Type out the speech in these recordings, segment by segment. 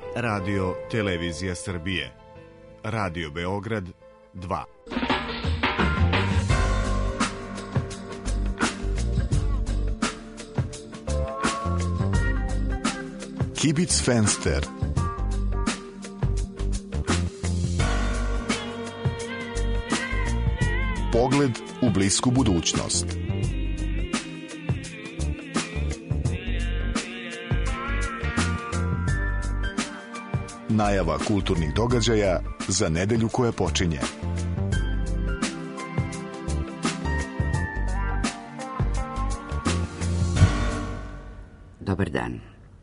Radio Televizija Srbije. Radio Beograd 2. Kibic Fenster. Pogled u blisku budućnost. Najava kulturnih događaja za nedelju koja počinje. Dobar dan.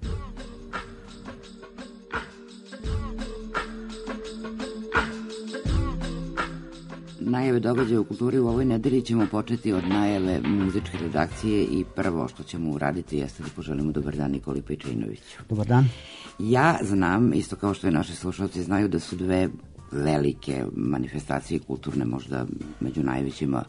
Najave događaja u kulturi u ovoj nedelji ćemo početi od najave muzičke redakcije i prvo što ćemo uraditi jeste da poželimo dobar dan Nikoli Pejčinoviću. Dobar dan. Ja znam, isto kao što i naši slušalci znaju, da su dve velike manifestacije kulturne, možda među najvećima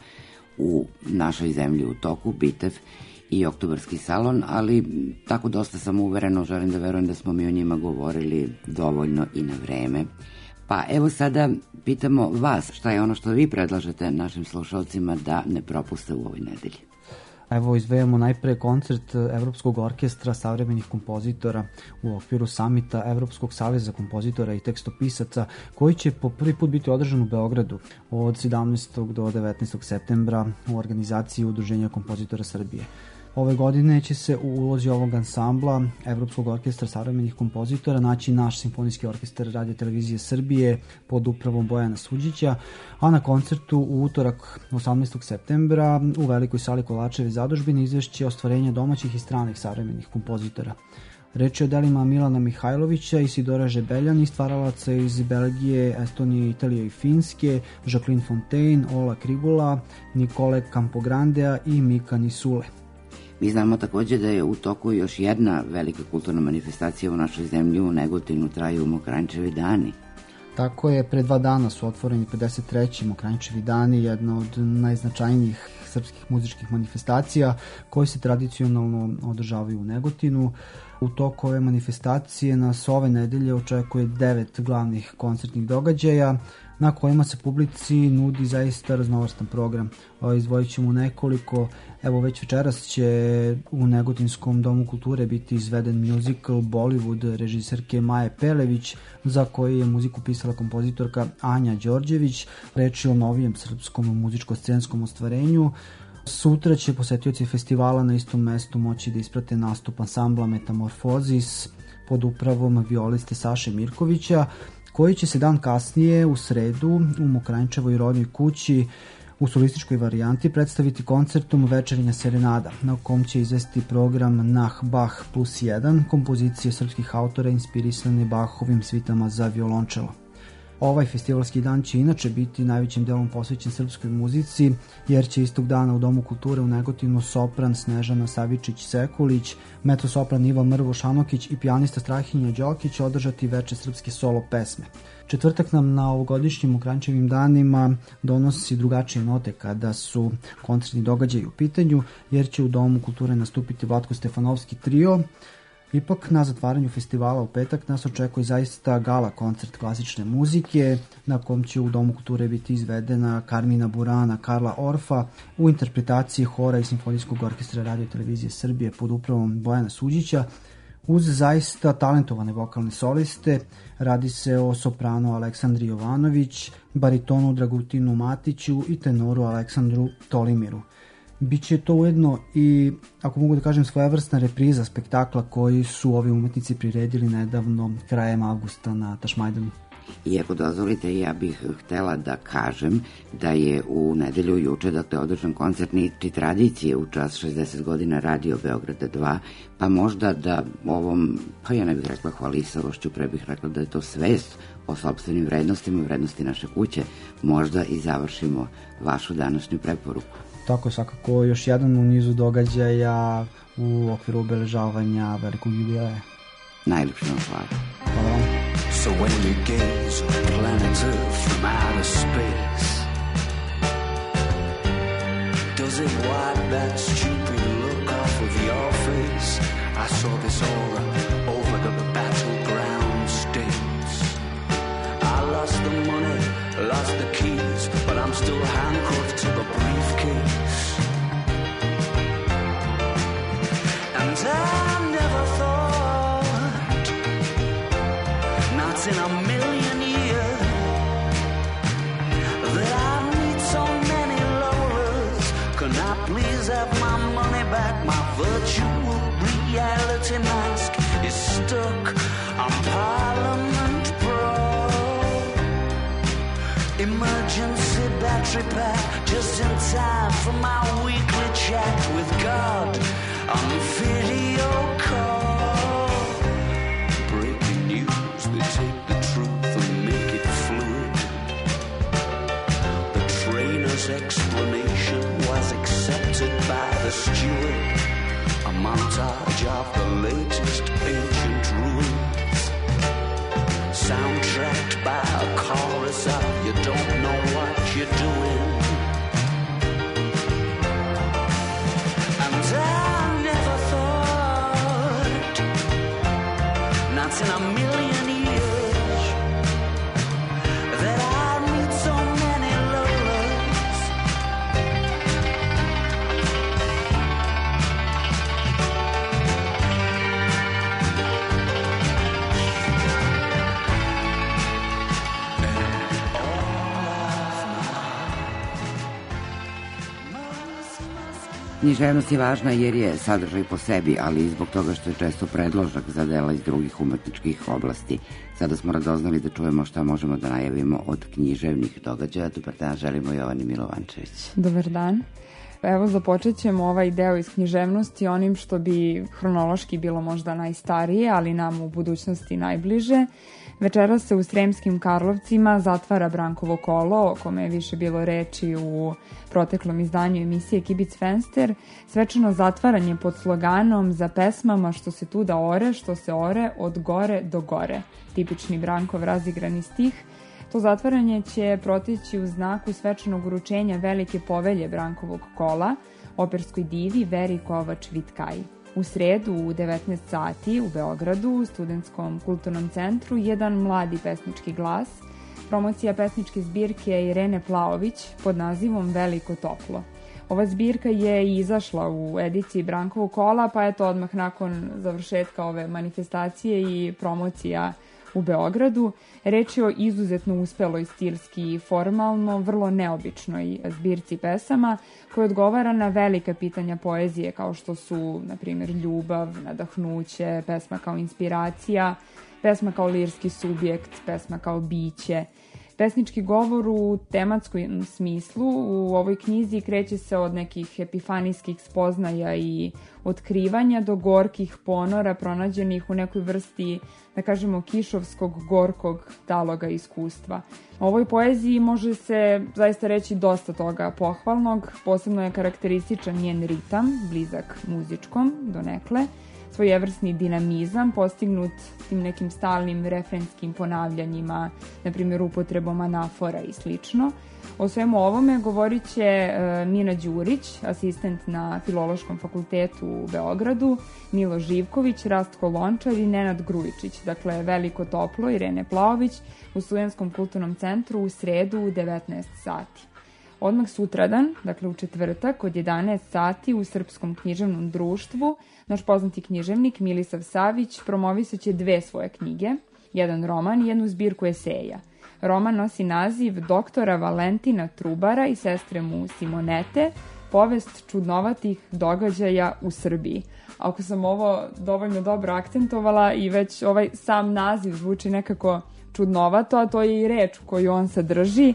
u našoj zemlji u toku, Bitev i Oktobarski salon, ali tako dosta samouvereno želim da verujem da smo mi o njima govorili dovoljno i na vreme. Pa evo sada pitamo vas šta je ono što vi predlažete našim slušalcima da ne propuste u ovoj nedelji. Evo izdvajamo najpre koncert Evropskog orkestra savremenih kompozitora u okviru samita Evropskog saveza kompozitora i tekstopisaca, koji će po prvi put biti održan u Beogradu od 17. do 19. septembra u organizaciji Udruženja kompozitora Srbije. Ove godine će se u ulozi ovog ansambla Evropskog orkestra savremenih kompozitora naći naš simfonijski orkestar Radio Televizije Srbije pod upravom Bojana Suđića, a na koncertu u utorak 18. septembra u velikoj sali Kolačeve zadužbine izvešće ostvarenja domaćih i stranih savremenih kompozitora. Reč je o delima Milana Mihajlovića, Isidora Žebeljan i stvaralaca iz Belgije, Estonije, Italije i Finske, Jacqueline Fontaine, Ola Krigula, Nikole Campograndea i Mika Nisule. Mi znamo takođe da je u toku još jedna velika kulturna manifestacija u našoj zemlji. U Negotinu traju Mokranjčevi dani. Tako je, pre 2 dana su otvoreni 53. Mokranjčevi dani, jedna od najznačajnijih srpskih muzičkih manifestacija koji se tradicionalno održavaju u Negotinu. U toku ove manifestacije nas ove nedelje očekuje 9 glavnih koncertnih događaja na kojima se publici nudi zaista raznovrstan program. Izdvojit ćemo nekoliko. Evo već večeras će u Negotinskom domu kulture biti izveden musical Bollywood režiserke Maje Pelević, za koji je muziku pisala kompozitorka Anja Đorđević. Reč je o novijem srpskom muzičko-scenskom ostvarenju. Sutra će posetioci festivala na istom mestu moći da isprate nastup ansambla Metamorfozis pod upravom violiste Saše Mirkovića, koji će se dan kasnije u sredu u Mokranjčevoj rodnoj kući u solističkoj varijanti predstaviti koncertom Večernja serenada, na kom će izvesti program Nah Bach plus 1, kompozicije srpskih autora inspirisane Bachovim svitama za violončelo. Ovaj festivalski dan će inače biti najvećim delom posvećen srpskoj muzici, jer će istog dana u Domu kulture u Negotinu sopran Snežana Savičić-Sekulić, metrosopran Iva Mrvo-Šanokić i pijanista Strahinja Đokić održati veče srpske solo pesme. Četvrtak nam na ovogodišnjim Mokranjčevim danima donosi drugačije note kada su koncertni događaji u pitanju, jer će u Domu kulture nastupiti Vlatko Stefanovski trio. Ipak na zatvaranju festivala u petak nas očekuje zaista gala koncert klasične muzike, na kom će u Domu kulture biti izvedena Karmina Burana, Karla Orfa u interpretaciji hora i simfonijskog orkestra Radio Televizije Srbije pod upravom Bojana Suđića, uz zaista talentovane vokalne soliste. Radi se o sopranu Aleksandri Jovanović, baritonu Dragutinu Matiću i tenoru Aleksandru Tolimiru. Biće to ujedno i, ako mogu da kažem, svojevrsna repriza spektakla koji su ovi umetnici priredili nedavno krajem avgusta na Tašmajdanu. I ako dozvolite, ja bih htela da kažem da je u nedelju juče, dakle, održan koncert Niči tradicije u čast 60 godina Radio Beograda 2, pa možda da ovom, pa ja ne bih rekla hvalisavošću, pre bih rekla da je to svest o sopstvenim vrednostima, vrednosti naše kuće, možda i završimo vašu današnju preporuku. Tako je, svakako još jedan u nizu događaja u okviru obeležavanja velikog jubileja. Najljepša vam hvala. Hvala vam. So when you gaze on planet Earth from outer space, does it wipe that stupid look off of your face? I saw this aura over the battleground stage. I'm still handcuffed to the briefcase. And I never thought, not in a million years, that I'd meet so many Lolas. Can I please have my money back? My virtual reality mask is stuck on Parliament Pro. Emergency battery pack just in time for my weekly chat with God on video call. Breaking news, they take the truth and make it fluid. The trainer's explanation was accepted by the steward. A montage of the latest ancient ruins, soundtracked by a chorus of you don't know what you're doing. And I never thought, not in a million years, that I'd meet so many Lolas. Književnost je važna jer je sadržaj po sebi, ali i zbog toga što je često predložak za dela iz drugih umetničkih oblasti. Sada smo radoznali da čujemo šta možemo da najavimo od književnih događaja. Dobar dan, želimo Jovani Milovančević. Dobar dan. Evo, započet ćemo ovaj deo iz književnosti onim što bi hronološki bilo možda najstarije, ali nam u budućnosti najbliže. Večeras se u Sremskim Karlovcima zatvara Brankovo kolo, o kome je više bilo reči u proteklom izdanju emisije Kibic Fenster. Svečano zatvaranje pod sloganom za pesmama što se tu da ore, što se ore od gore do gore. Tipični Brankov razigrani stih. To zatvaranje će proteći u znaku svečanog uručenja velike povelje Brankovog kola, operskoj divi Veri Kovač-Vitkaj. U sredu u 19 sati u Beogradu u Studentskom kulturnom centru jedan mladi pesnički glas, promocija pesničke zbirke Irene Plaović pod nazivom Veliko toplo. Ova zbirka je izašla u ediciji Brankovog kola, pa je to odmah nakon završetka ove manifestacije i promocija u Beogradu. Reč je o izuzetno uspeloj stilski i formalno, vrlo neobičnoj zbirci pesama koja odgovara na velika pitanja poezije kao što su, na primjer, ljubav, nadahnuće, pesma kao inspiracija, pesma kao lirski subjekt, pesma kao biće. Pesnički govor u tematskom smislu u ovoj knjizi kreće se od nekih epifanijskih spoznaja i otkrivanja do gorkih ponora pronađenih u nekoj vrsti, da kažemo, kišovskog, gorkog taloga iskustva. U ovoj poeziji može se zaista reći dosta toga pohvalnog, posebno je karakterističan njen ritam, blizak muzičkom donekle, svojevrsni dinamizam postignut tim nekim stalnim refrenskim ponavljanjima, na primjer upotrebom anafora i slično. O svemu ovome govorit će Mina Đurić, asistent na Filološkom fakultetu u Beogradu, Milo Živković, Rastko Lončar i Nenad Grujičić, dakle Veliko toplo, Irene Plaović u Studentskom kulturnom centru u sredu u 19 sati. Odmah sutradan, dakle u četvrtak od 11 sati u Srpskom književnom društvu, naš poznati književnik Milisav Savić promovisat će dve svoje knjige, jedan roman i jednu zbirku eseja. Roman nosi naziv Doktora Valentina Trubara i sestre mu Simonete, povest čudnovatih događaja u Srbiji. Ako sam ovo dovoljno dobro akcentovala i već ovaj sam naziv zvuči nekako čudnovato, a to je i reč koju on sadrži,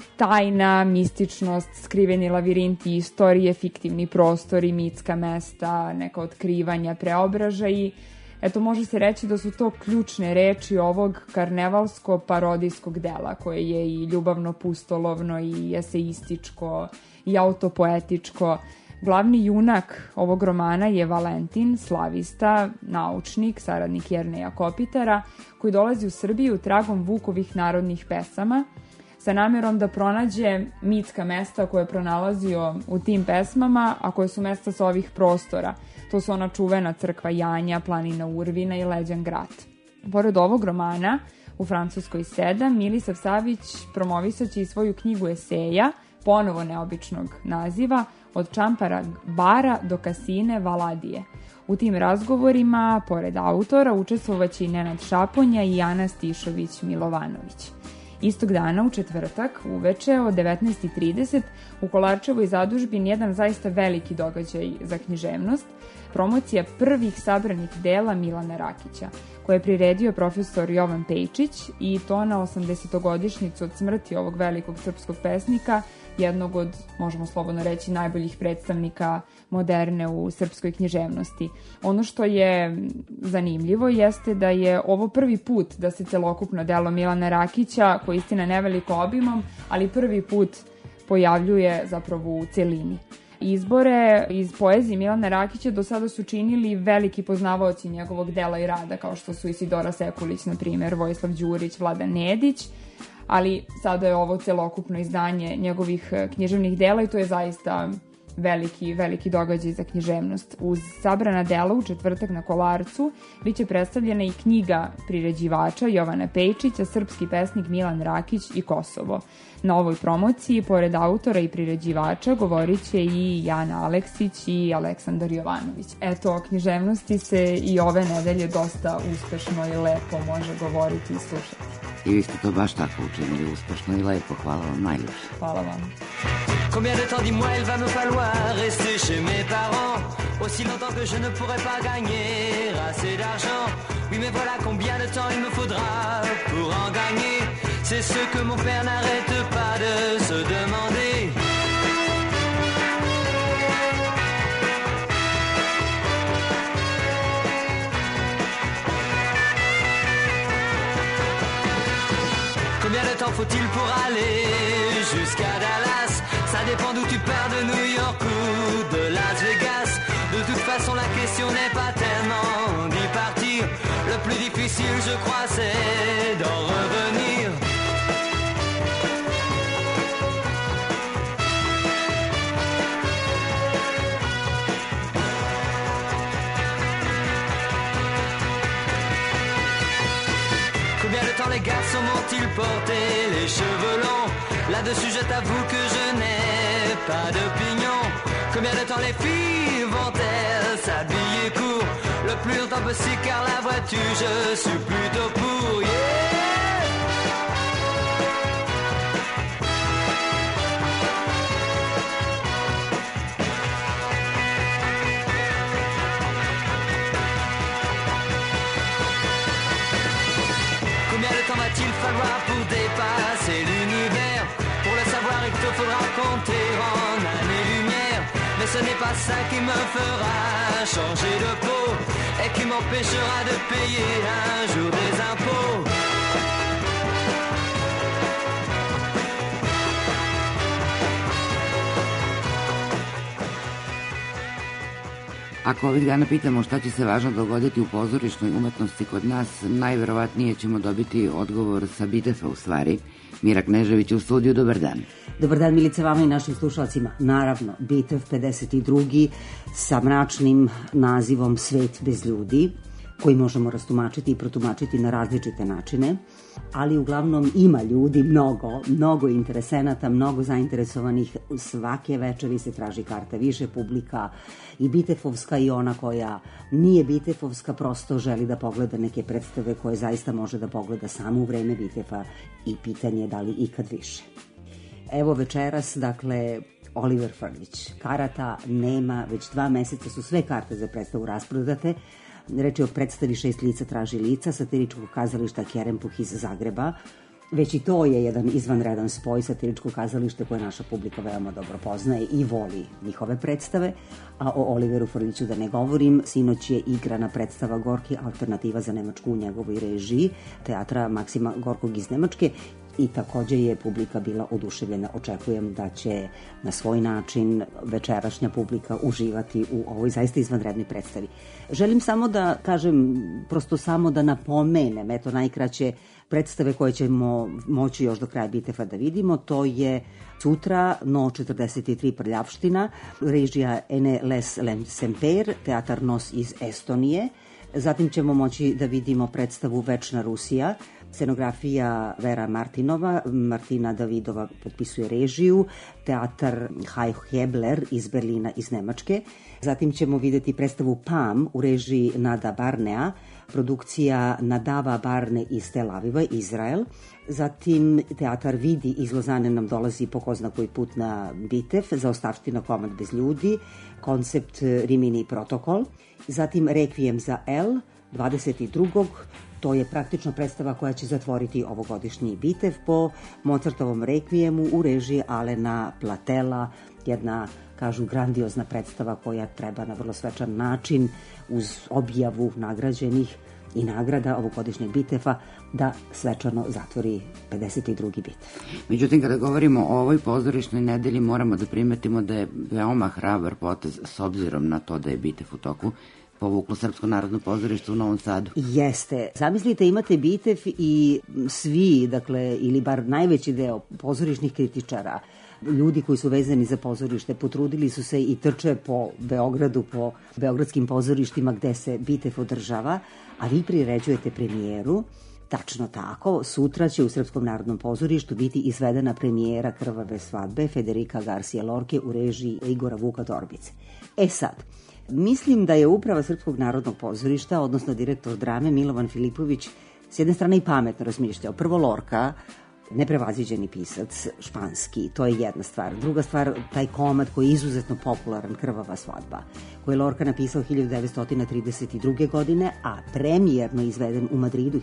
tajna, mističnost, skriveni lavirinti istorije, fiktivni prostori, mitska mesta, neka otkrivanja, preobražaji. Eto, može se reći da su to ključne reči ovog karnevalsko-parodijskog dela, koje je i ljubavno pustolovno, i eseističko, i autopoetičko. Glavni junak ovog romana je Valentin, slavista, naučnik, saradnik Jerneja Kopitara, koji dolazi u Srbiju tragom Vukovih narodnih pesama, sa namerom da pronađe mitska mesta koje je pronalazio u tim pesmama, a koje su mesta sa ovih prostora. To su ona čuvena crkva Janja, planina Urvina i Leđan grad. Pored ovog romana, U Francuskoj 7, Milisav Savić promovisaće i svoju knjigu eseja, ponovo neobičnog naziva, Od Čampara bara do Kasine Valadije. U tim razgovorima, pored autora, učestvovaće i Nenad Šaponja i Ana Stišović Milovanović. Istog dana, u četvrtak, uveče od 19:30, u Kolarčevoj zadužbini jedan zaista veliki događaj za književnost, promocija prvih sabranih dela Milana Rakića, koje je priredio profesor Jovan Pejčić, i to na 80-godišnjicu od smrti ovog velikog srpskog pesnika, jednog od, možemo slobodno reći, najboljih predstavnika moderne u srpskoj književnosti. Ono što je zanimljivo jeste da je ovo prvi put da se celokupno delo Milana Rakića, koji istina neveliko obimom, ali prvi put pojavljuje zapravo u celini. Izbore iz poezije Milana Rakića do sada su činili veliki poznavaoci njegovog dela i rada, kao što su Isidora Sekulić, na primjer, Vojislav Đurić, Vladan Nedić, ali sada je ovo celokupno izdanje njegovih književnih dela i to je zaista veliki događaj za književnost. Uz sabrana dela u četvrtak na Kolarcu biće predstavljena i knjiga priređivača Jovana Pejčića, Srpski pesnik Milan Rakić i Kosovo. Na ovoj promociji, pored autora i priređivača, govorit će i Jana Aleksić i Aleksandar Jovanović. Eto, o književnosti se i ove nedelje dosta uspešno i lepo može govoriti i slušati. I vi ste to baš tako učinili, uspešno i lepo. Hvala vam najljepše. Hvala vam. Combien de temps, dis-moi, il va me falloir rester chez mes parents, aussi longtemps que je ne pourrai pas gagner assez d'argent. Oui, mais voilà combien de temps il me faudra pour en gagner. C'est ce que mon père n'arrête pas de se demander. Combien de temps faut-il pour aller jusqu'à Dallas? Ça dépend d'où tu pars, de New York ou de Las Vegas. De toute façon, la question n'est pas tellement d'y partir. Le plus difficile, je crois, c'est d'en revenir. Combien de temps les garçons m'ont-ils porté les cheveux longs? Là-dessus, je t'avoue que je n'ai pas d'opinion. Combien de temps les filles vont-elles s'habiller court? Le plus longtemps possible, car la vois-tu, je suis plutôt pour. Combien de temps va-t-il falloir pour dépasser l'univers? Pour le savoir, il te faudra compter en années-lumière. Mais ce n'est pas ça qui me fera changer de peau et qui m'empêchera de payer un jour des impôts. Ako ovih dana pitamo šta će se važno dogoditi u pozorišnoj umetnosti kod nas, najverovatnije ćemo dobiti odgovor sa Bitefa u stvari. Mira Knežević u studiju, dobar dan. Dobar dan, Milice, vama i našim slušalcima. Naravno, Bitef 52. sa mračnim nazivom Svet bez ljudi, koji možemo rastumačiti i protumačiti na različite načine, ali uglavnom ima ljudi, mnogo interesenata, mnogo zainteresovanih. Svake večeri se traži karta, više publika, i bitefovska i ona koja nije bitefovska, prosto želi da pogleda neke predstave koje zaista može da pogleda samo u vreme Bitefa i pitanje je da li ikad više. Evo večeras, dakle, Oliver Frljić. Karata nema, već 2 meseca su sve karte za predstavu rasprodate. Reč je o predstavi 6 lica traži lica satiričkog kazališta Kerempuh iz Zagreba. Već i to je jedan izvanredan spoj, satiričko kazalište koje naša publika veoma dobro poznaje i voli njihove predstave. A o Oliveru Frljiću da ne govorim, sinoć je igrana predstava Gorki, alternativa za Nemačku u njegovoj režiji, teatra Maksima Gorkog iz Nemačke. I takođe je publika bila oduševljena. Očekujem da će na svoj način večerašnja publika uživati u ovoj zaista izvanrednoj predstavi. Želim samo da kažem, prosto samo da napomenem, eto najkraće, predstave koje ćemo moći još do kraja Bitefa da vidimo. To je sutra No 43 Prljavština, režija Ene Les Semper, teatar Nos iz Estonije. Zatim ćemo moći da vidimo predstavu Večna Rusija, scenografija Vera Martinova, Martina Davidova potpisuje režiju, teatar Hai Hebler iz Berlina, iz Nemačke. Zatim ćemo videti predstavu Pam u režiji Nada Barnea, produkcija Nadava Barne iz Tel Aviva, Izrael. Zatim teatar Vidi iz Lozane nam dolazi po ko zna koji put na Bitev, zaostavština komad bez ljudi, koncept Rimini protokol. Zatim Rekvijem za L, 22. To je praktično predstava koja će zatvoriti ovogodišnji Bitev po Mozartovom Rekvijemu u režiji Alena Platela, jedna, kažu, grandiozna predstava koja treba na vrlo svečan način uz objavu nagrađenih i nagrada ovogodišnjeg Biteva da svečano zatvori 52. Bitev. Međutim, kada govorimo o ovoj pozorišnoj nedelji, moramo da primetimo da je veoma hrabar potez, s obzirom na to da je Bitev u toku, povuklo Srpsko narodno pozorište u Novom Sadu. Jeste. Zamislite, imate Bitev i svi, dakle, ili bar najveći deo pozorišnih kritičara, ljudi koji su vezani za pozorište, potrudili su se i trče po Beogradu, po beogradskim pozorištima gde se Bitev održava, a vi priređujete premijeru. Tačno tako, sutra će u Srpskom narodnom pozorištu biti izvedena premijera Krvave svadbe Federika Garcia Lorke u režiji Igora Vuka Torbice. E sad, mislim da je uprava Srpskog narodnog pozorišta, odnosno direktor drame Milovan Filipović, s jedne strane i pametno razmišljao. Prvo, Lorka, neprevaziđeni pisac, španski, to je jedna stvar. Druga stvar, taj komad koji je izuzetno popularan, Krvava svadba, koji je Lorka napisao 1932. godine, a premijerno izveden u Madridu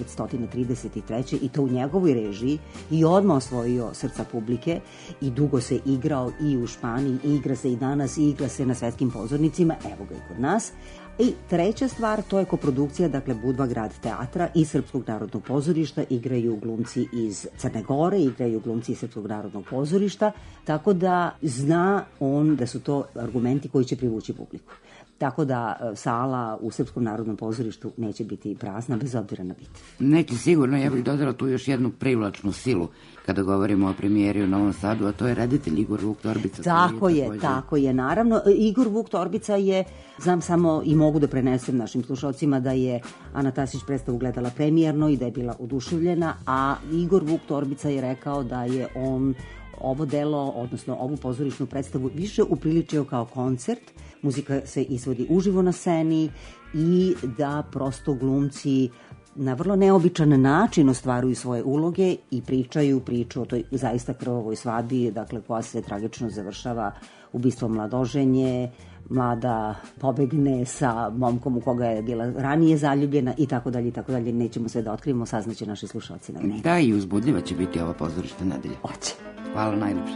1933. i to u njegovoj režiji, i odmah osvojio srca publike i dugo se igrao i u Španiji, i igra se i danas, i igra se na svetskim pozornicima, evo ga i kod nas. I treća stvar, to je koprodukcija, dakle Budva grad teatra i Srpskog narodnog pozorišta, igraju glumci iz Crne Gore, igraju glumci iz Srpskog narodnog pozorišta, tako da zna on da su to argumenti koji će privući publiku. Tako da sala u Srpskom narodnom pozorištu neće biti prazna, bez obzira na Bitev. Neće sigurno, ja bih dodala tu još jednu privlačnu silu kada govorimo o premijeri u Novom Sadu, a to je reditelj Igor Vuk Torbica. Tako je, naravno. Igor Vuk Torbica je, znam samo i mogu da prenesem našim slušalcima da je Ana Tasić predstavu gledala premijerno i da je bila oduševljena, a Igor Vuk Torbica je rekao da je on ovo delo, odnosno ovu pozorišnu predstavu više upriličio kao koncert. Muzika se izvodi uživo na sceni i da prosto glumci na vrlo neobičan način ostvaruju svoje uloge i pričaju priču o toj zaista krvavoj svadbi, dakle koja se tragično završava ubistvom mladoženje, mlada pobegne sa momkom u koga je bila ranije zaljubljena i tako dalje. Nećemo sve da otkrivamo, saznaće naši slušalci na vreme. Da, i uzbudljiva će biti ova pozorišta nedelja. Hoće. Hvala najlepše.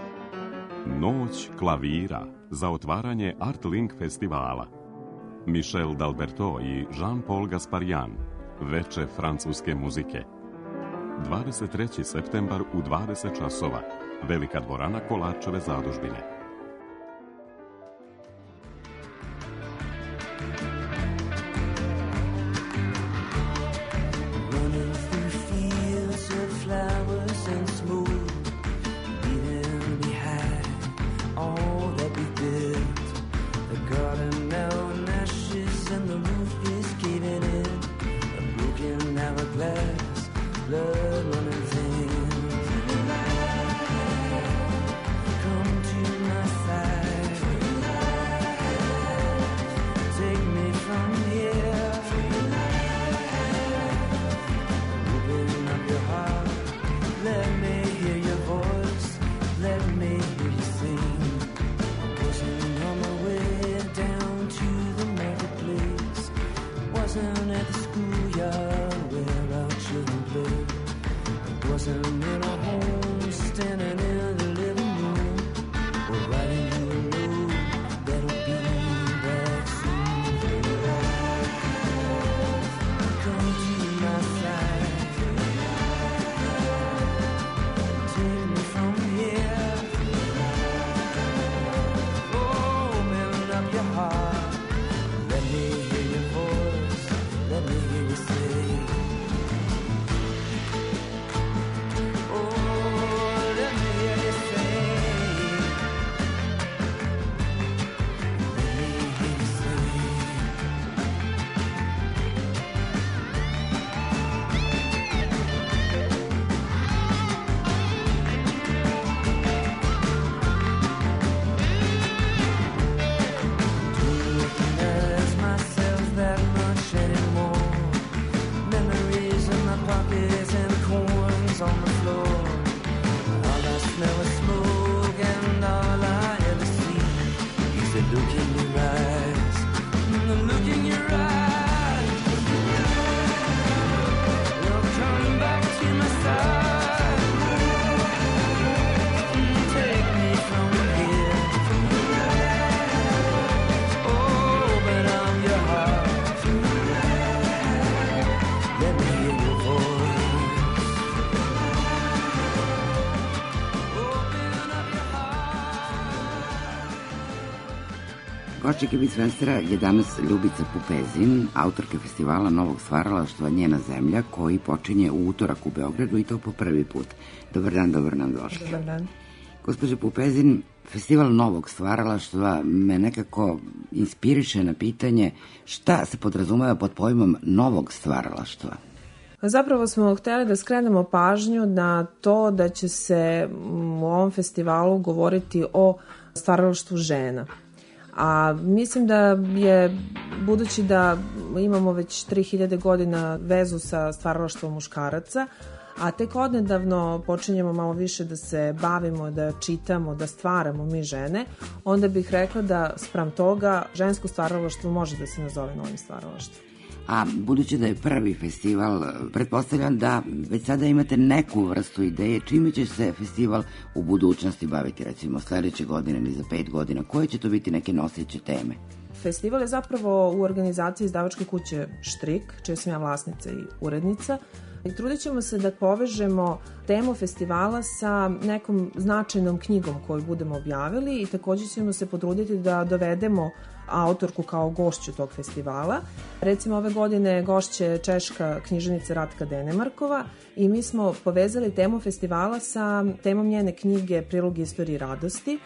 Noć klavira za otvaranje Art Link festivala. Michel D'Alberto i Jean-Paul Gasparian. Veče francuske muzike. 23. septembar u 20 časova. Velika dvorana Kolarčeve zadužbine. pockets and coins on the floor. All I smell is smoke and all I ever see is the look in your eyes, the look in your eyes. You're coming back to my side. Take me from here. Open up your heart. Let me hear your voice. Open up your heart. Gošća Kibic Fenstera je danas Ljubica Pupezin, autorka festivala novog stvaralaštva Njena zemlja, koji počinje u utorak u Beogradu i to po prvi put. Dobar dan došli. Dobar dan. Gospođo Pupezin, festival novog stvaralaštva me nekako inspiriše na pitanje šta se podrazumeva pod pojmom novog stvaralaštva. Zapravo smo hteli da skrenemo pažnju na to da će se u ovom festivalu govoriti o stvaralaštvu žena. A mislim da je, budući da imamo već 3000 godina vezu sa stvaralaštvom muškaraca, a tek odnedavno počinjemo malo više da se bavimo, da čitamo, da stvaramo mi žene, onda bih rekla da spram toga žensko stvaralaštvo može da se nazove novim stvaralaštvom. A budući da je prvi festival, pretpostavljam da već sada imate neku vrstu ideje čime će se festival u budućnosti baviti, recimo sledeće godine ili za 5 godina, koje će to biti neke noseće teme? Festival je zapravo u organizaciji izdavačke kuće Štrik, čija sam ja vlasnica i urednica, i trudit ćemo se da povežemo temu festivala sa nekom značajnom knjigom koju budemo objavili i takođe ćemo se potruditi da dovedemo autorku kao gošću tog festivala. Recimo ove godine gošće češka književnica Ratka Denemarkova i mi smo povezali temu festivala sa temom njene knjige Prilog istoriji radosti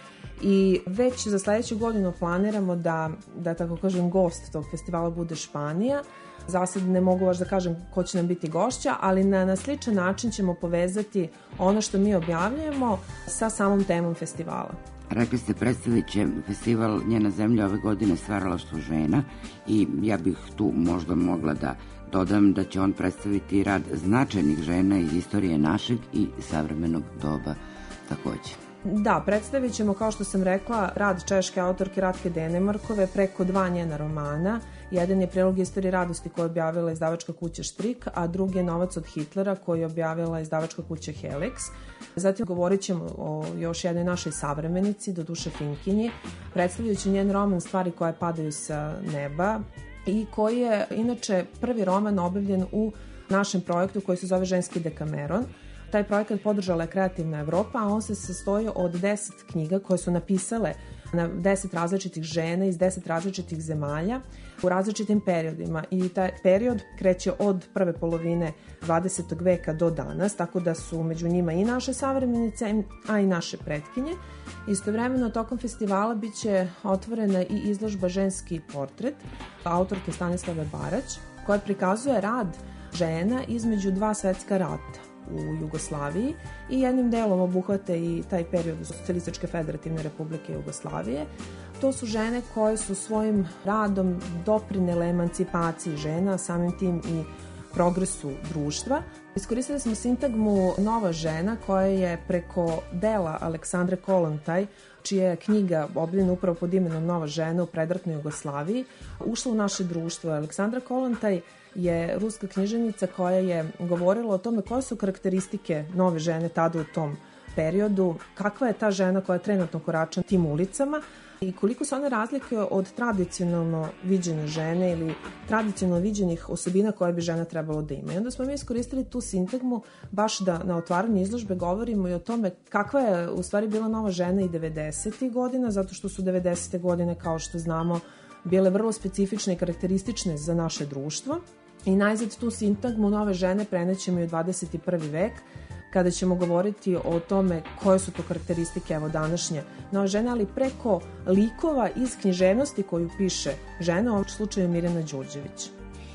i već za sledeću godinu planiramo da tako kažem gost tog festivala bude Španija. Za sad ne mogu baš da kažem ko će nam biti gošća, ali na sličan način ćemo povezati ono što mi objavljujemo sa samom temom festivala. Rekli ste, predstavit će festival Njena zemlja ove godine stvaralaštvo žena i ja bih tu možda mogla da dodam da će on predstaviti rad značajnih žena iz istorije našeg i savremenog doba takođe. Da, predstavit ćemo, kao što sam rekla, rad češke autorke Ratke Denemarkove preko 2 njena romana. Jedan je Prilog istoriji radosti koji je objavila izdavačka kuća Štrik, a drugi je Novac od Hitlera koji je objavila izdavačka kuća Helix. Zatim govorit ćemo o još jednoj našoj savremenici, doduše Finkinji, predstavljajući njen roman Stvari koje padaju sa neba i koji je inače prvi roman objavljen u našem projektu koji se zove Ženski Dekameron. Taj projekat podržala je Kreativna Evropa, a on se sastoji od 10 knjiga koje su napisale na 10 različitih žena iz 10 različitih zemalja u različitim periodima. I taj period kreće od prve polovine 20. veka do danas, tako da su među njima i naše savremenice, a i naše pretkinje. Istovremeno, tokom festivala biće otvorena i izložba Ženski portret autorke Stanislave Barać, koja prikazuje rad žena između 2 svetska rata u Jugoslaviji i jednim delom obuhvate i taj period Socijalističke federativne republike Jugoslavije. To su žene koje su svojim radom doprinele emancipaciji žena, samim tim i progresu društva. Iskoristili smo sintagmu Nova žena koja je preko dela Aleksandre Kollontaj, čija je knjiga objavljena upravo pod imenom Nova žena u predratnoj Jugoslaviji, ušla u naše društvo. Aleksandra Kollontaj je ruska književnica koja je govorila o tome koje su karakteristike nove žene tada u tom periodu, kakva je ta žena koja trenutno korača tim ulicama i koliko se one razlikuju od tradicionalno viđene žene ili tradicionalno viđenih osobina koje bi žena trebalo da ima. I onda smo mi iskoristili tu sintagmu baš da na otvaranju izložbe govorimo i o tome kakva je u stvari bila nova žena i 90. godina, zato što su 90. godine, kao što znamo, bile vrlo specifične i karakteristične za naše društvo. I najzad tu sintagmu nove žene prenećemo i u 21. vek, kada ćemo govoriti o tome koje su to karakteristike evo današnje nove žene, ali preko likova iz književnosti koju piše žena, u ovom slučaju Mirjana Đurđević.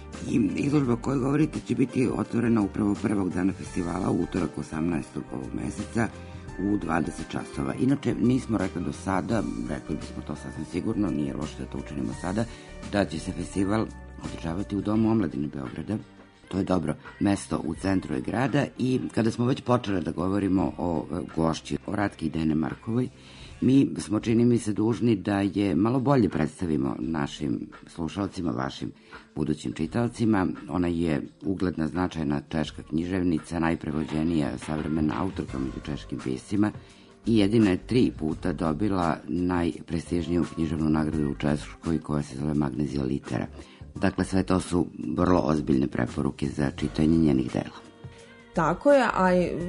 I izložba o kojoj govorite će biti otvorena upravo prvog dana festivala, u utorak 18. ovog meseca u 20 časova. Inače, nismo rekli do sada, rekli bismo to sasvim sigurno, nije loše da to učinimo sada, da će se festival održavati u Domu omladine Beograda. to je dobro mesto u centru je grada. I kada smo već počeli da govorimo o gošći, o Ratki Denemarkovoj, mi smo, čini mi se, dužni da je malo bolje predstavimo našim slušalcima, vašim budućim čitaocima. Ona je ugledna, značajna češka književnica, najprevođenija savremena autorka među češkim piscima i jedina je 3 puta dobila najprestižniju književnu nagradu u Češkoj koja se zove Magnezija litera. Dakle, sve to su vrlo ozbiljne preporuke za čitanje njenih dela. Tako je, a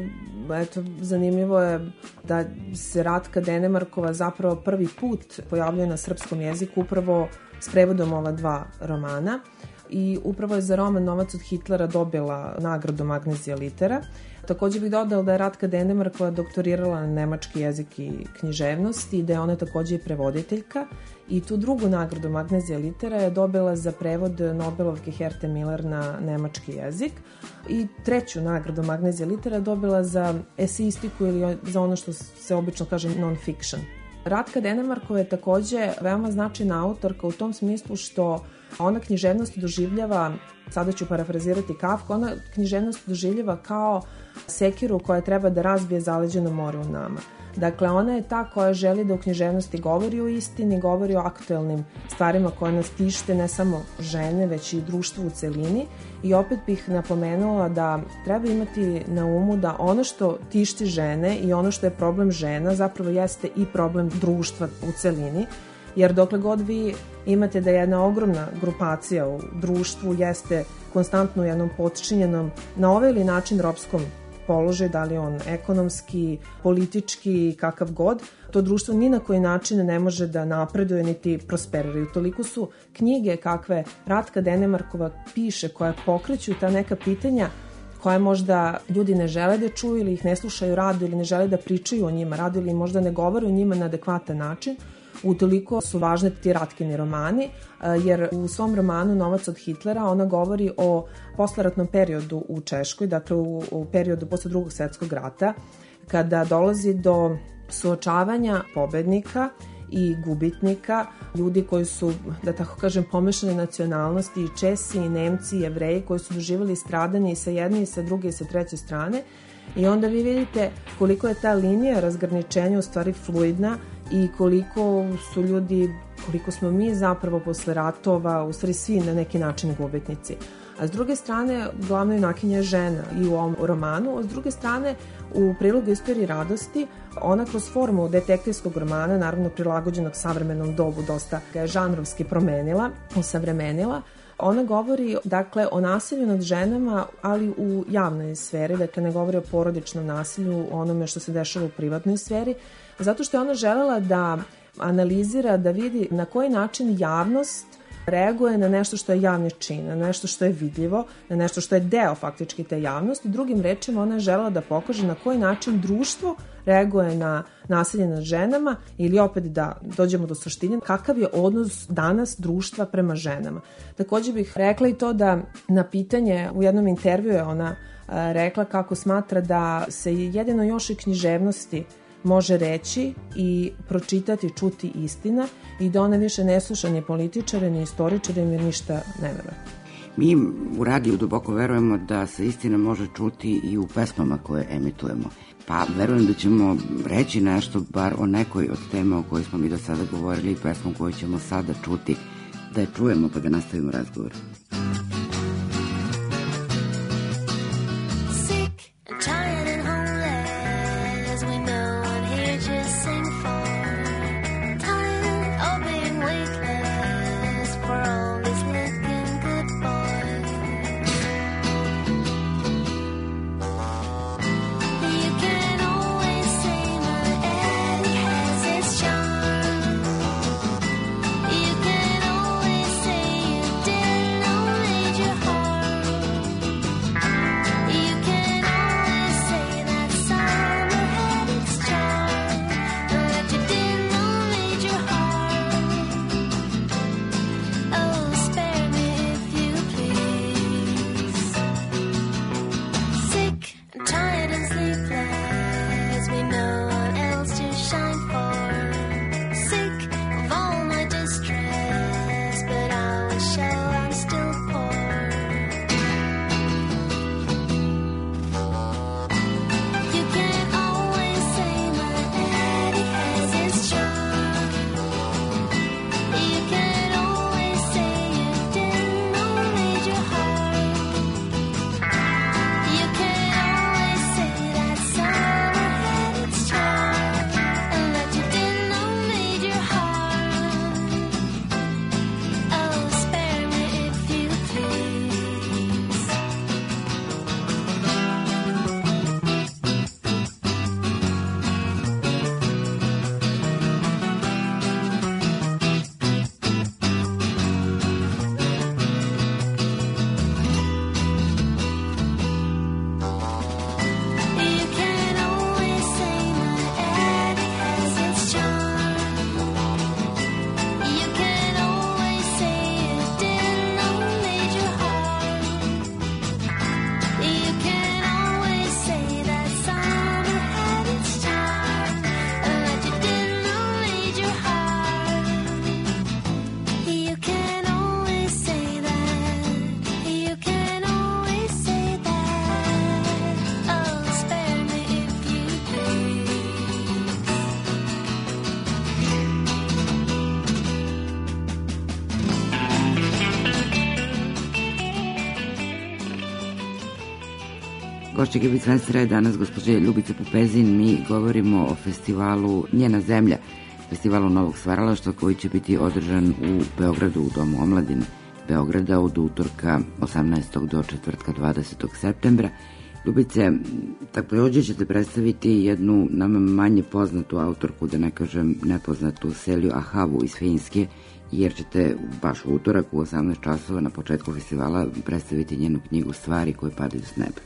eto, zanimljivo je da se Ratka Denemarkova zapravo prvi put pojavljuje na srpskom jeziku upravo s prevodom ova 2 romana i upravo je za roman Novac od Hitlera dobila nagradu Magnezija litera. Takođe bih dodala da je Ratka Denemarkova doktorirala na nemački jezik i književnost i da je ona takođe i prevoditeljka i tu drugu nagradu Magnezija litera je dobila za prevod Nobelovke Herte Miller na nemački jezik i 3. nagradu Magnezija litera dobila za eseistiku ili za ono što se obično kaže non-fiction. Ratka Denemarkova je takođe veoma značajna autorka u tom smislu što ona književnost doživljava, sada ću parafrazirati Kafku, ona književnost doživljava kao sekiru koja treba da razbije zaleđeno more u nama. Dakle, ona je ta koja želi da u književnosti govori o istini, govori o aktuelnim stvarima koje nas tište, ne samo žene, već i društvo u celini. I opet bih napomenula da treba imati na umu da ono što tišti žene i ono što je problem žena zapravo jeste i problem društva u celini. Jer dokle god vi imate da jedna ogromna grupacija u društvu jeste konstantno u jednom potčinjenom na ovaj ili način ropskom položaju, da li on ekonomski, politički, kakav god, to društvo ni na koji način ne može da napreduje niti prosperira. Toliko su knjige kakve Ratka Denemarkova piše, koja pokreću ta neka pitanja koje možda ljudi ne žele da čuju ili ih ne slušaju rado ili ne žele da pričaju o njima rado ili možda ne govore o njima na adekvatan način. Utoliko su važne ti Ratkini romani, jer u svom romanu Novac od Hitlera ona govori o posleratnom periodu u Češkoj, dakle u periodu posle Drugog svjetskog rata, kada dolazi do suočavanja pobednika i gubitnika, ljudi koji su, da tako kažem, pomešane nacionalnosti, i Česi, i Nemci, i Jevreji, koji su doživjeli stradanje i sa jedne, i sa druge, i sa treće strane. I onda vi vidite koliko je ta linija razgraničenja u stvari fluidna i koliko su ljudi, koliko smo mi zapravo posle ratova, u stvari svi na neki način gubitnici. A s druge strane, glavna junakinja je žena i u ovom romanu, a s druge strane, u prilogu Istoriji radosti, ona kroz formu detektivskog romana, naravno prilagođenog savremenom dobu, dosta ga je žanrovski promenila, osavremenila. Ona govori, dakle, o nasilju nad ženama, ali u javnoj sferi, dakle, ne govori o porodičnom nasilju, o onome što se dešava u privatnoj sferi, zato što je ona želela da analizira, da vidi na koji način javnost reaguje na nešto što je javni čin, na nešto što je vidljivo, na nešto što je deo faktički te javnosti. Drugim rečima, ona je želela da pokaže na koji način društvo reaguje na nasilje nad ženama ili opet da dođemo do suštine, kakav je odnos danas društva prema ženama. Takođe bih rekla i to da na pitanje u jednom intervju je ona rekla kako smatra da se jedino još i književnosti može reći i pročitati, čuti istina i da ona više ne sluša ni političare, ni istoričare, jer ništa ne veruje. Mi u radiju duboko verujemo da se istina može čuti i u pesmama koje emitujemo. Pa verujem da ćemo reći nešto bar o nekoj od tema o kojoj smo mi do sada govorili i pesmom koju ćemo sada čuti, da je čujemo pa da nastavimo razgovor. You can always say you didn't know me. gošća Kibic Fenstera je danas gospođa Ljubica Pupezin. Mi govorimo o festivalu Njena zemlja, festivalu Novog stvaralaštva koji će biti održan u Beogradu u Domu omladine Beograda od utorka 18. do četvrtka 20. septembra. Ljubice, takođe ćete predstaviti jednu nama manje poznatu autorku, da ne kažem nepoznatu, Selju Ahavu iz Finske, jer ćete baš u utorak u 18 časova na početku festivala predstaviti njenu knjigu Stvari koje padaju s neba.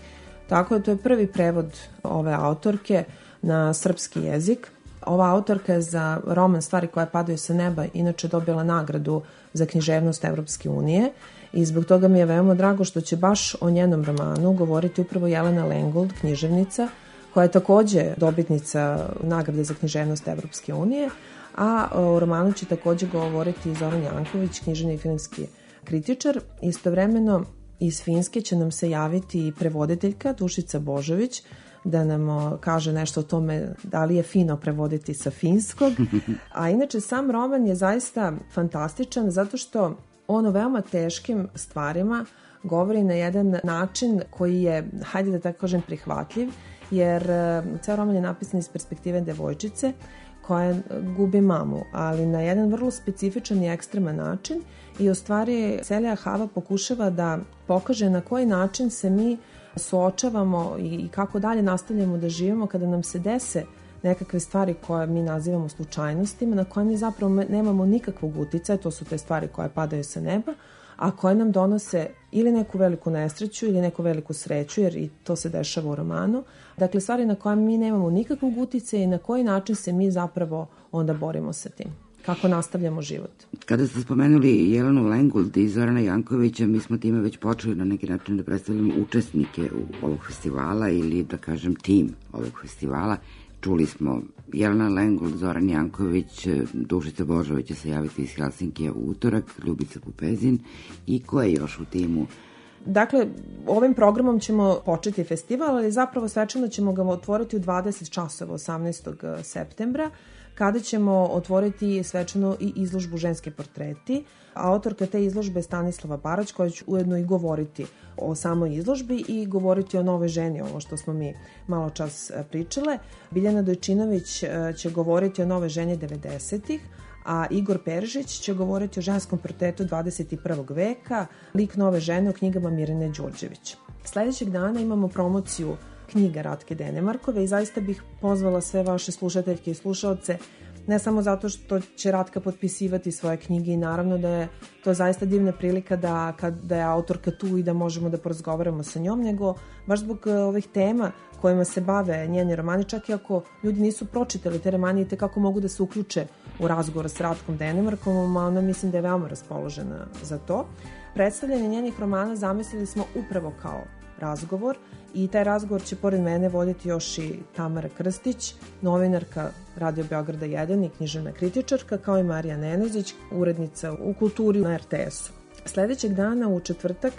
Tako je, to je prvi prevod ove autorke na srpski jezik. Ova autorka je za roman Stvari koje padaju sa neba inače dobila nagradu za književnost Evropske unije i zbog toga mi je veoma drago što će baš o njenom romanu govoriti upravo Jelena Lengold, književnica, koja je takođe dobitnica nagrade za književnost Evropske unije, a o romanu će takođe govoriti Zoran Janković, književni i filmski kritičar. Istovremeno iz Finske će nam se javiti i prevoditeljka Dušica Božović, da nam kaže nešto o tome da li je fino prevoditi sa finskog. A inače sam roman je zaista fantastičan zato što on o veoma teškim stvarima govori na jedan način koji je, hajde da tako kažem, prihvatljiv, jer ceo roman je napisan iz perspektive devojčice koja gubi mamu, ali na jedan vrlo specifičan i ekstreman način i u stvari Selja Ahava pokušava da pokaže na koji način se mi suočavamo i kako dalje nastavljamo da živimo kada nam se dese nekakve stvari koje mi nazivamo slučajnostima, na koje mi zapravo nemamo nikakvog uticaja, to su te stvari koje padaju sa neba, a koje nam donose ili neku veliku nesreću ili neku veliku sreću, jer i to se dešava u romanu. Dakle, stvari na koje mi nemamo nikakvog uticaja i na koji način se mi zapravo onda borimo sa tim. Kako nastavljamo život. Kada ste spomenuli Jelenu Lengold i Zorana Jankovića, mi smo time već počeli na neki način da predstavljamo učesnike ovog festivala ili da kažem tim ovog festivala. Čuli smo Jelena Lengold, Zoran Janković, Dušica Božović će se javiti iz Helsinkija u utorak, Ljubica Pupezin i ko je još u timu? Dakle, ovim programom ćemo početi festival, ali zapravo svečano ćemo ga otvoriti u 20 časova 18. septembra, kada ćemo otvoriti svečano i izložbu Ženski portreti. Autorka te izložbe je Stanislava Barać, koja će ujedno i govoriti o samoj izložbi i govoriti o novoj ženi, ovo što smo mi malo čas pričale. Biljana Dojčinović će govoriti o novoj ženi 90-ih, a Igor Perišić će govoriti o ženskom portretu 21. veka, lik nove žene u knjigama Mirjane Đurđević. Sledećeg dana imamo promociju knjiga Ratke Denemarkove i zaista bih pozvala sve vaše slušateljke i slušaoce, ne samo zato što će Ratka potpisivati svoje knjige i naravno da je to zaista divna prilika da kada je autorka tu i da možemo da porazgovaramo sa njom, nego baš zbog ovih tema kojima se bave njeni romani, čak i ako ljudi nisu pročitali te romane i tekako mogu da se uključe u razgovor s Ratkom Denemarkovom, a ona mislim da je veoma raspoložena za to. Predstavljanje njenih romana zamislili smo upravo kao razgovor i taj razgovor će pored mene voditi još i Tamara Krstić, novinarka Radio Beograda 1 i književna kritičarka, kao i Marija Nenezić, urednica u kulturi na RTS-u. Sledećeg dana u četvrtak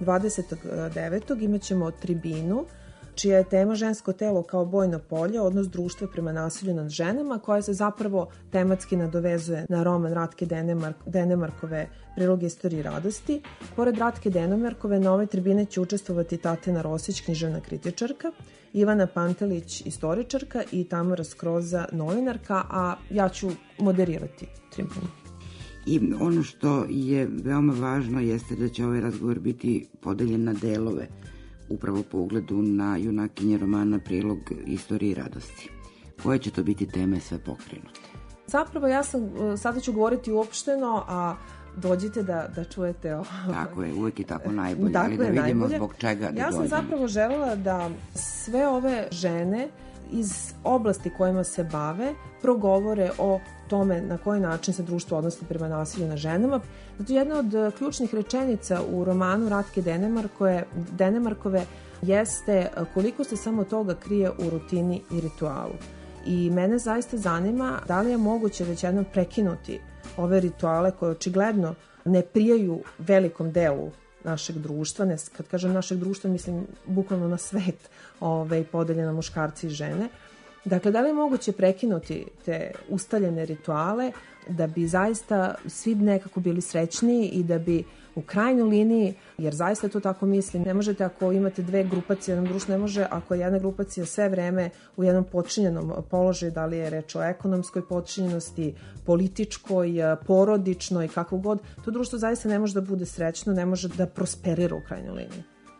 29. imat ćemo tribinu čija je tema žensko telo kao bojno polje, odnos društva prema nasilju nad ženama, koja se zapravo tematski nadovezuje na roman Ratke Denemarkove Priloge istoriji radosti. Pored Ratke Denemarkove na ovoj tribine će učestvovati Tatjana Rosić, književna kritičarka, Ivana Pantelić, istoričarka i Tamara Skroza, novinarka, a ja ću moderirati tribinu. I ono što je veoma važno jeste da će ovaj razgovor biti podeljen na delove, upravo po ugledu na junakinje romana Prilog istoriji radosti. Koje će to biti teme sve pokrenute? Zapravo sada ću govoriti uopšteno, a dođite da čujete ovo. Tako je, uvek je tako najbolje, ali da vidimo najbolje. Zbog čega da ja sam zapravo želela da sve ove žene iz oblasti kojima se bave progovore o tome na koji način se društvo odnosi prema nasilju na ženama. Zato jedna od ključnih rečenica u romanu Ratke Denemarkove jeste koliko se samo toga krije u rutini i ritualu. I mene zaista zanima da li je moguće već jednom prekinuti ove rituale koje očigledno ne prijaju velikom delu našeg društva. Kad kažem našeg društva, mislim bukvalno na svet podeljeno na muškarci i žene. Dakle, da li je moguće prekinuti te ustaljene rituale da bi zaista svi nekako bili srećniji i da bi u krajnjoj liniji, jer zaista to tako mislim, ne možete ako imate dve grupacije u jednom društvu, ne može ako je jedna grupacija sve vreme u jednom potčinjenom položaju, da li je reč o ekonomskoj potčinjenosti, političkoj, porodičnoj, kako god, to društvo zaista ne može da bude srećno, ne može da prosperira u krajnjoj liniji.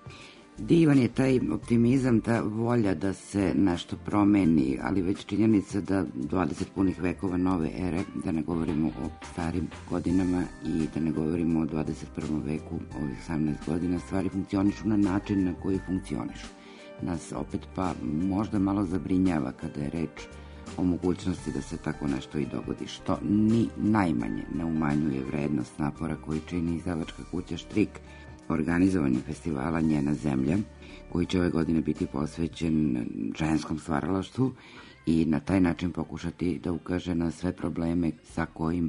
Divan je taj optimizam, ta volja da se nešto promeni, ali već činjenica da 20 punih vekova nove ere, da ne govorimo o starim godinama i da ne govorimo o 21. veku, ovih 18 godina, stvari funkcionišu na način na koji funkcionišu. Nas opet pa možda malo zabrinjava kada je reč o mogućnosti da se tako nešto i dogodi, što ni najmanje ne umanjuje vrednost napora koji čini izdavačka kuća Štrik, organizovanje festivala Njena zemlja, koji će ove godine biti posvećen ženskom stvaralaštvu i na taj način pokušati da ukaže na sve probleme sa kojim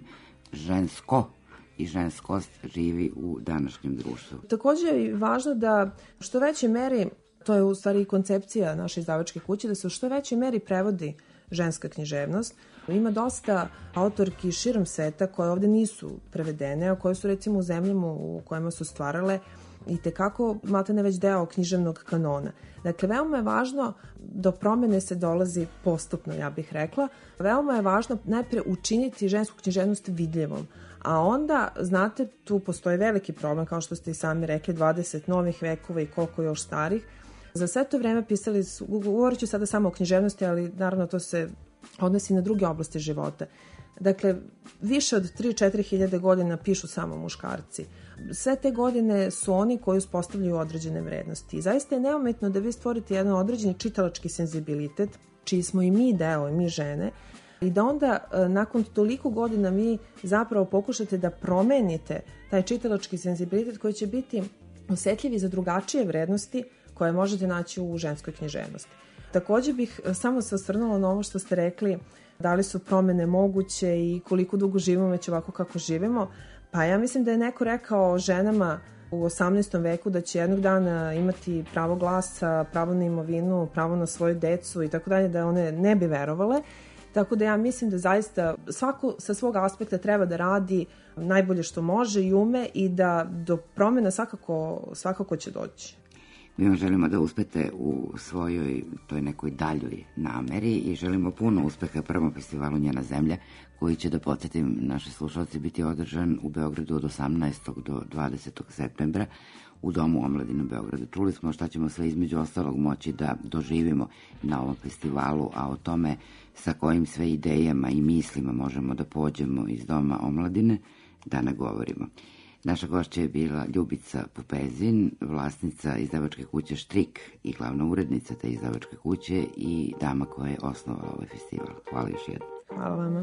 žensko i ženskost živi u današnjem društvu. Takođe je važno da što većoj meri, to je u stvari koncepcija naše izdavačke kuće, da se u što većoj meri prevodi ženska književnost. Ima dosta autorki širom sveta koje ovde nisu prevedene, a koje su recimo u zemljama u kojima su stvarale i tekako maltene već deo književnog kanona. Dakle, veoma je važno, do promene se dolazi postupno, ja bih rekla. Veoma je važno najpre učiniti žensku književnost vidljivom. A onda, znate, tu postoji veliki problem, kao što ste i sami rekli, 20 novih vekova i koliko još starih. Za sve to vreme pisali su, govorit ću sada samo o književnosti, ali naravno to se odnosi na druge oblasti života. Dakle, više od 3-4 hiljade godina pišu samo muškarci. Sve te godine su oni koji uspostavljaju određene vrednosti. I zaista je neumetno da vi stvorite jedan određeni čitalački senzibilitet, čiji smo i mi deo, i mi žene, i da onda nakon toliko godina vi zapravo pokušate da promenite taj čitalački senzibilitet koji će biti osetljivi za drugačije vrednosti koje možete naći u ženskoj književnosti. Takođe bih samo se osvrnula na ovo što ste rekli, da li su promene moguće i koliko dugo živimo već ovako kako živimo. Pa ja mislim da je neko rekao ženama u 18. veku da će jednog dana imati pravo glasa, pravo na imovinu, pravo na svoju decu i tako dalje, da one ne bi verovale. Tako da ja mislim da zaista svako sa svog aspekta treba da radi najbolje što može i ume i da do promena svakako će doći. Mi vam želimo da uspete u svojoj, toj nekoj daljoj nameri i želimo puno uspeha prvom festivalu Njena zemlja, koji će, da podsjetim naše slušalci, biti održan u Beogradu od 18. do 20. septembra u Domu omladine u Beogradu. Čuli smo šta ćemo sve između ostalog moći da doživimo na ovom festivalu, a o tome sa kojim sve idejama i mislima možemo da pođemo iz Doma omladine, da ne govorimo. Naša gošća je bila Ljubica Pupezin, vlasnica izdavačke kuće Štrik i glavna urednica te izdavačke kuće i dama koja je osnovala ovaj festival. Hvala još jednom. Hvala vama.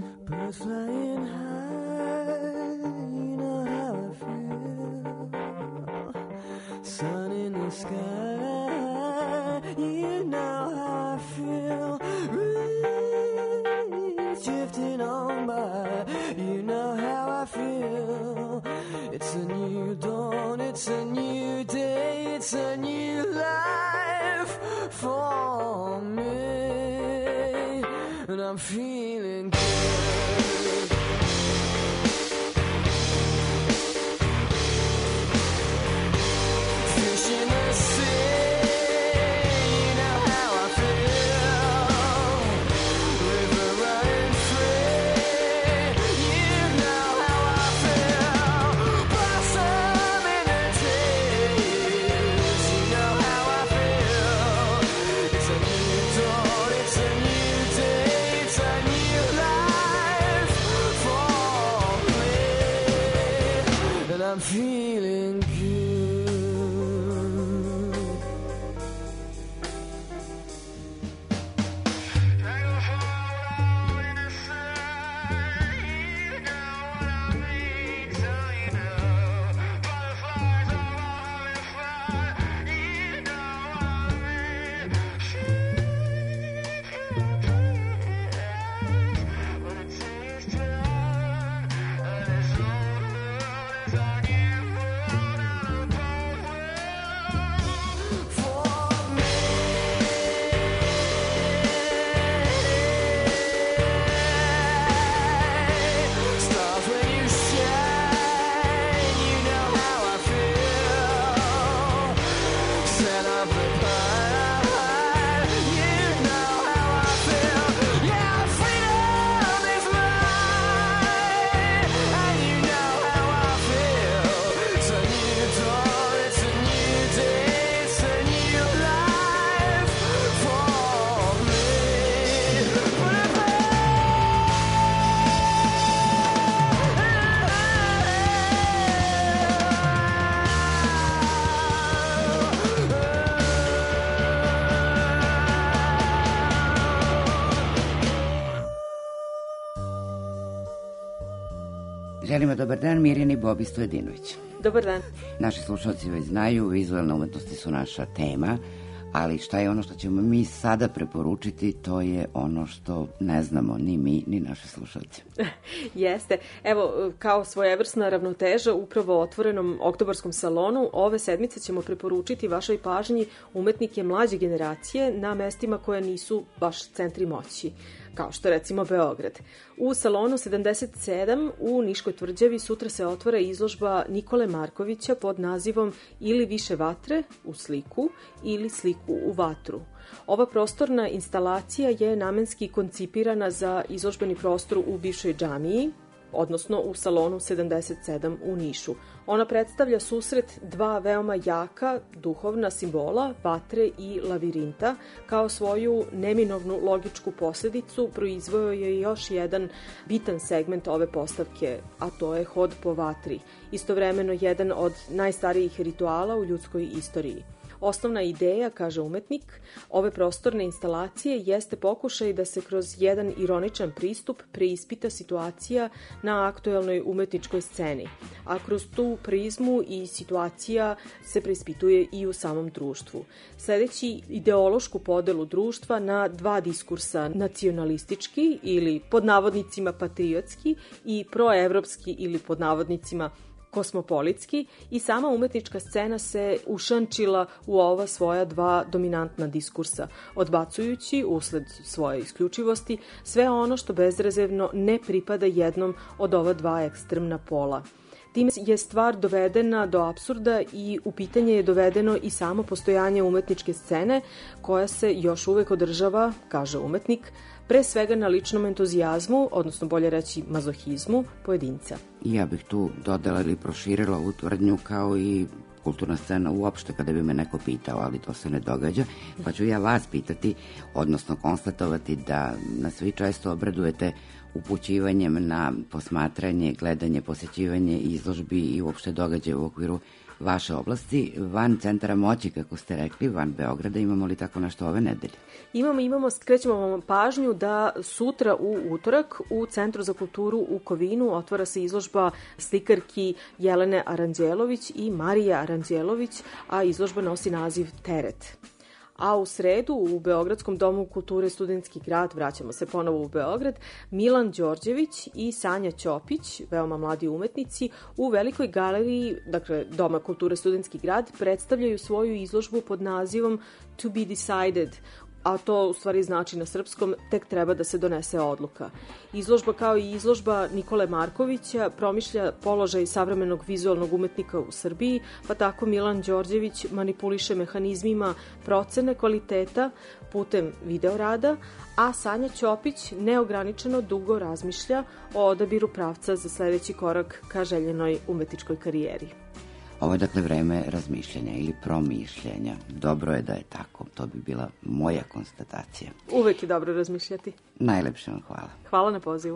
It's a new dawn, it's a new day, it's a new life for me, and I'm feeling good. Fish in the sea, you know how I feel. River running free, you know how I feel. Blossom in the trees, you know how I feel. It's a new dawn, it's a new day, it's a new Želimo dobar dan, Mirjani Bobi Stojedinović. Dobar dan. Naši slušalci već znaju, vizualne umetnosti su naša tema, ali šta je ono što ćemo mi sada preporučiti, to je ono što ne znamo ni mi, ni naši slušalci. Jeste. Evo, kao svojevrsna ravnoteža upravo otvorenom oktobarskom salonu, ove sedmice ćemo preporučiti vašoj pažnji umetnike mlađe generacije na mestima koje nisu baš centri moći, kao što je recimo Beograd. U salonu 77 u Niškoj tvrđavi sutra se otvara izložba Nikole Markovića pod nazivom Ili više vatre u sliku ili sliku u vatru. Ova prostorna instalacija je namenski koncipirana za izložbeni prostor u bivšoj džamiji, odnosno u salonu 77 u Nišu. Ona predstavlja susret dva veoma jaka duhovna simbola, vatre i lavirinta. Kao svoju neminovnu logičku posledicu proizveo je još jedan bitan segment ove postavke, a to je hod po vatri, istovremeno jedan od najstarijih rituala u ljudskoj istoriji. Osnovna ideja, kaže umetnik, ove prostorne instalacije jeste pokušaj da se kroz jedan ironičan pristup preispita situacija na aktuelnoj umetničkoj sceni, a kroz tu prizmu i situacija se preispituje i u samom društvu. Sledeći ideološku podelu društva na dva diskursa, nacionalistički ili pod navodnicima patriotski i proevropski ili pod navodnicima kosmopolitski, i sama umetnička scena se ušančila u ova svoja dva dominantna diskursa, odbacujući, usled svoje isključivosti, sve ono što bezrezervno ne pripada jednom od ova dva ekstremna pola. Time je stvar dovedena do apsurda i u pitanje je dovedeno i samo postojanje umetničke scene, koja se još uvek održava, kaže umetnik, pre svega na ličnom entuzijazmu, odnosno bolje reći mazohizmu, pojedinca. Ja bih tu dodala ili proširila ovu tvrdnju kao i kulturna scena uopšte kada bi me neko pitao, ali to se ne događa, pa ću ja vas pitati, odnosno konstatovati da nas vi često obradujete upućivanjem na posmatranje, gledanje, posećivanje izložbi i uopšte događaje u okviru vaše oblasti, van centara moći, kako ste rekli, van Beograda. Imamo li tako nešto ove nedelje? Imamo, skrećemo vam pažnju da sutra u utorak u Centru za kulturu u Kovinu otvara se izložba slikarki Jelene Aranđelović i Marije Aranđelović, a izložba nosi naziv Teret. A u sredu u Beogradskom domu kulture Studentski grad, vraćamo se ponovo u Beograd, Milan Đorđević i Sanja Ćopić, veoma mladi umetnici, u velikoj galeriji, dakle Doma kulture Studentski grad, predstavljaju svoju izložbu pod nazivom To be decided, a to u stvari znači na srpskom tek treba da se donese odluka. Izložba, kao i izložba Nikole Markovića, promišlja položaj savremenog vizualnog umetnika u Srbiji, pa tako Milan Đorđević manipuliše mehanizmima procene kvaliteta putem videorada, a Sanja Ćopić neograničeno dugo razmišlja o odabiru pravca za sledeći korak ka željenoj umetničkoj karijeri. Ovo je dakle vreme razmišljanja ili promišljanja. Dobro je da je tako. To bi bila moja konstatacija. Uvek je dobro razmišljati. Najlepše vam hvala. Hvala na pozivu.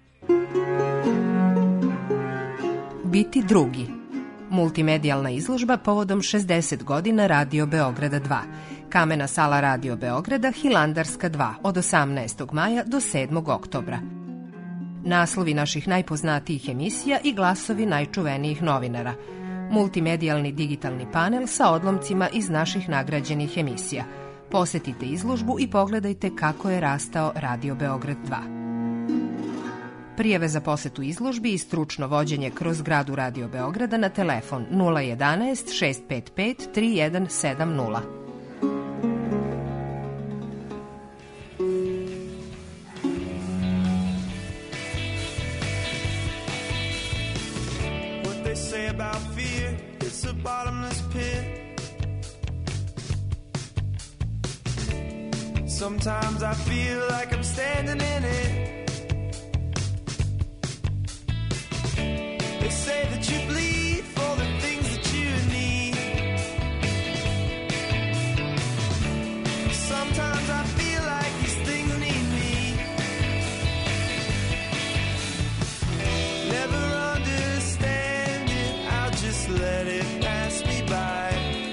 Biti drugi. Multimedijalna izložba povodom 60 godina Radio Beograda 2. Kamena sala Radio Beograda, Hilandarska 2, od 18. maja do 7. oktobra. Naslovi naših najpoznatijih emisija i glasovi najčuvenijih novinara. Multimedijalni digitalni panel sa odlomcima iz naših nagrađenih emisija. Posetite izložbu i pogledajte kako je rastao Radio Beograd 2. Prijave za posetu izložbi i stručno vođenje kroz zgradu Radio Beograda na telefon 011 655 3170. About fear, it's a bottomless pit. Sometimes I feel like I'm standing in it. They say that you bleed for the things that you need. Sometimes I feel like these things need me. Never understand it, I'll just let it pass me by.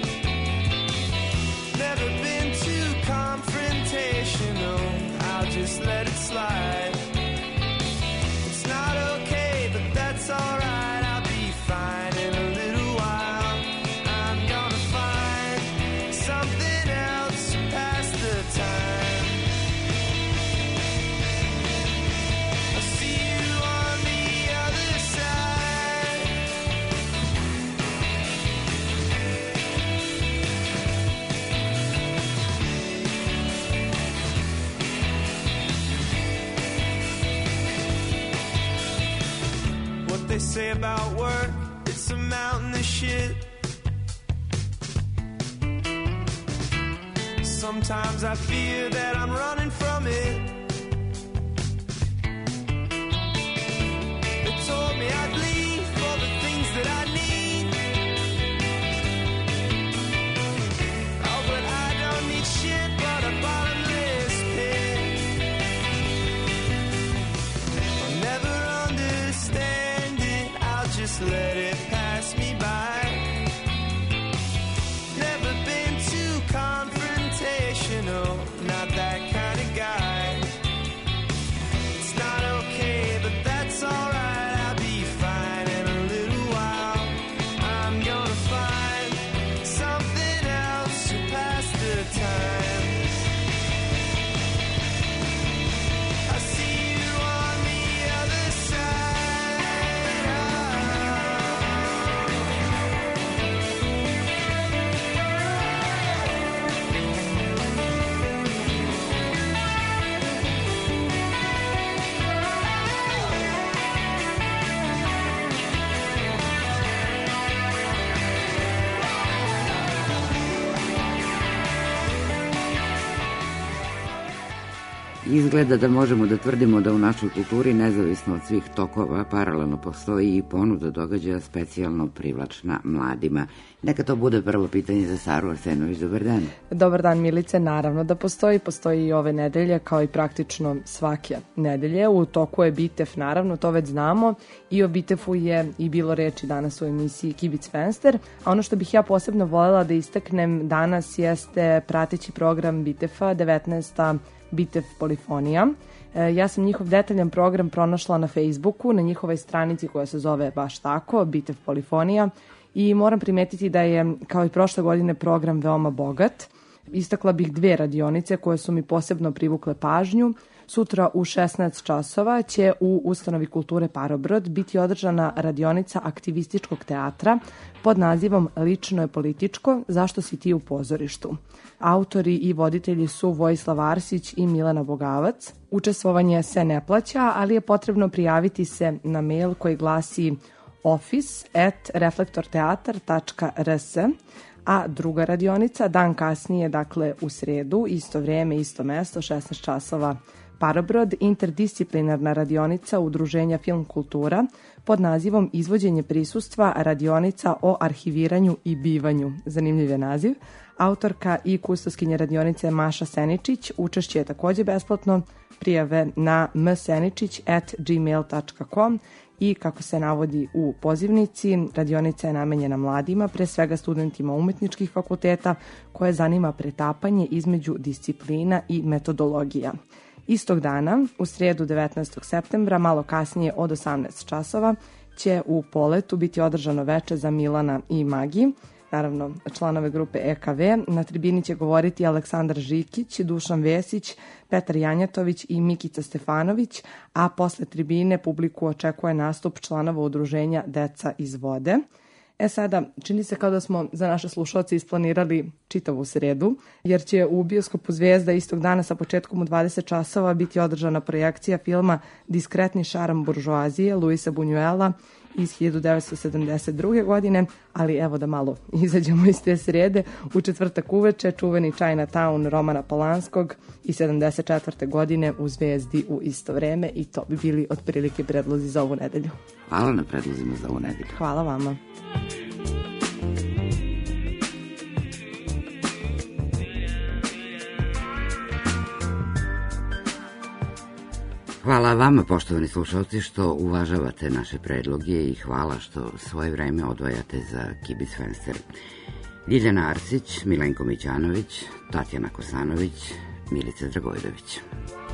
Never been too confrontational, I'll just let it slide. It's not okay, but that's all say about work, it's a mountain of shit. Sometimes I fear that I'm running from it. They told me I'd leave for the things that I need. Oh, but I don't need shit but a bottomless pit. I'll never understand it, I'll just let it pass me by. Never been too confrontational, not that kind of guy. It's not okay, but that's alright, I'll be fine in a little while. I'm gonna find something else to pass the time. I see you on the other side. Izgleda da možemo da tvrdimo da u našoj kulturi, nezavisno od svih tokova, paralelno postoji i ponuda događaja specijalno privlačna mladima. Neka to bude prvo pitanje za Saru Arsenović. Dobar dan. Dobar dan, Milice. Naravno da postoji i ove nedelje, kao i praktično svake nedelje. U toku je Bitef, naravno, to već znamo, i o Bitefu je i bilo reči danas u emisiji Kibic Fenster. A ono što bih ja posebno voljela da istaknem danas jeste prateći program Bitefa, 19. Bitef Polifonija. Ja sam njihov detaljan program pronašla na Facebooku, na njihovoj stranici koja se zove baš tako, Bitef Polifonija, i moram primetiti da je, kao i prošle godine, program veoma bogat. Istakla bih 2 radionice koje su mi posebno privukle pažnju. Sutra u 16 časova će u Ustanovi kulture Parobrod biti održana radionica aktivističkog teatra pod nazivom Lično je političko, zašto si ti u pozorištu. Autori i voditelji su Vojislav Arsić i Milena Bogavac. Učestvovanje se ne plaća, ali je potrebno prijaviti se na mail koji glasi office@reflektorteatar.rs. A druga radionica, dan kasnije, dakle u sredu, isto vrijeme, isto mesto, 16 časova, Parobrod, interdisciplinarna radionica Udruženja Film Kultura pod nazivom Izvođenje prisustva, radionica o arhiviranju i bivanju. Zanimljiv je naziv. Autorka i kustoskinja radionice Maša Seničić. Učešće je također besplatno. Prijave na mseničić@gmail.com. I kako se navodi u pozivnici, radionica je namenjena mladima, pre svega studentima umetničkih fakulteta, koje zanima pretapanje između disciplina i metodologija. Istog dana, u srijedu 19. septembra, malo kasnije od 18 časova, će u Poletu biti održano veče za Milana i Magi, naravno članove grupe EKV. Na tribini će govoriti Aleksandar Žikić, Dušan Vesić, Petar Janjatović i Mikica Stefanović, a posle tribine publiku očekuje nastup članova udruženja Deca iz vode. Sada, čini se kao da smo za naše slušalce isplanirali čitavu sredu, jer će u bioskopu Zvezda istog dana sa početkom u 20 časova biti održana projekcija filma Diskretni šaram buržoazije Luisa Buñuela iz 1972. godine, ali evo da malo izađemo iz te srede. U četvrtak uveče čuveni Chinatown Romana Polanskog iz 74. godine u Zvezdi u isto vreme, i to bi bili otprilike predlozi za ovu nedelju. Hvala na predlozima za ovu nedelju. Hvala vama. Hvala vama, poštovani slušalci, što uvažavate naše predloge i hvala što svoje vreme odvajate za Kibic Fenster. Ljiljana Arsić, Milenko Mićanović, Tatjana Kosanović, Milica Dragojdović.